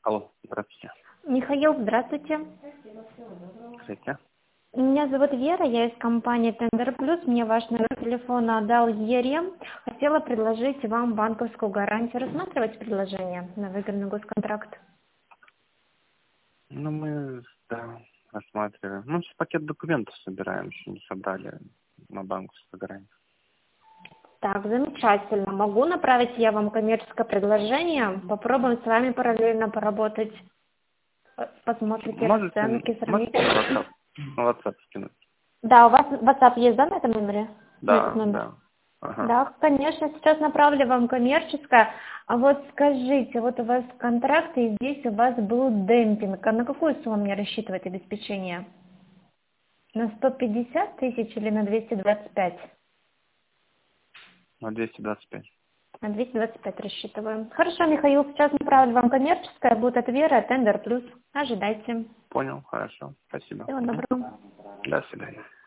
Алло, здравствуйте. Михаил, здравствуйте. Здравствуйте. Меня зовут Вера, я из компании Tender Plus. Мне ваш номер телефона дал Ерем. Хотела предложить вам банковскую гарантию. Рассматривать предложение на выгодный госконтракт? Ну, мы, да, рассматриваем. Ну, сейчас пакет документов собираем, еще не собрали на банковскую гарантию. Так, замечательно. Могу направить я вам коммерческое предложение. Попробуем с вами параллельно поработать. Посмотрите Можете расценки, на сравните. WhatsApp скинуть? Да, у вас WhatsApp есть, да, на этом номере? На этот Да, номер? да. Ага. Да, конечно, сейчас направлю вам коммерческое. А вот скажите, вот у вас контракт, и здесь у вас был демпинг. А на какую сумму мне рассчитывать обеспечение? На 150 тысяч или на 225? На 225. На 225 рассчитываем. Хорошо, Михаил, сейчас направлю вам коммерческое. Будет от Веры, Tender Plus. Ожидайте. Понял, хорошо. Спасибо. Всего доброго. До свидания.